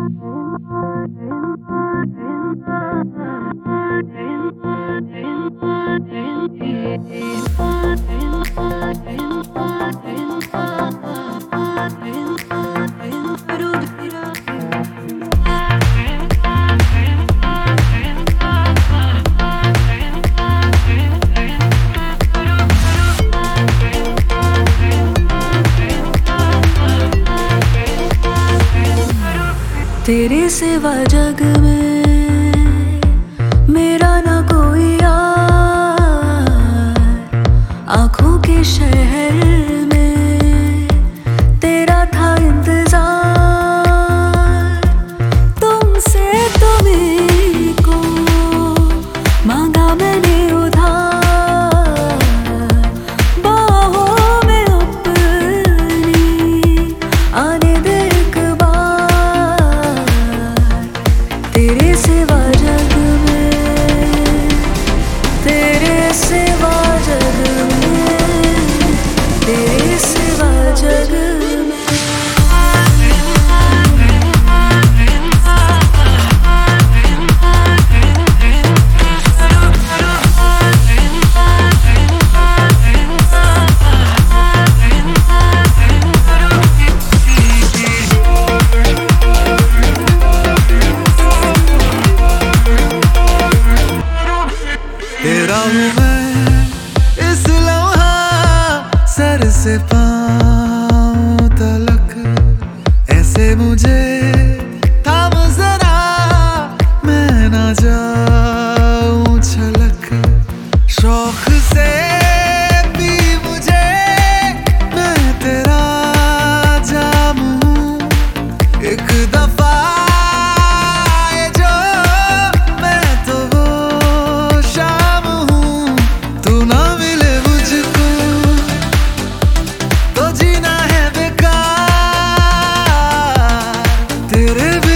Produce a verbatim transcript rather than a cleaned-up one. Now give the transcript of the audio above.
तेरे सिवा जग में मेरा ना कोई यार, आँखों के शहर में तेरा था इंतजार। तुमसे तो मेरे को मांगा मैंने उधार, बाहों में अपनी आने दे एक बार। तेरे सिवा जग में, तेरे सिवा जग में, तेरे सिवा जग में। तेरा हूँ मैं इस लम्हा, सर से पाँव तलक। ऐसे मुझे थाम जरा, मैं ना जाऊं छलक। शौक से भी मुझे, मैं तेरा जाम हूँ। एक दफा तेरे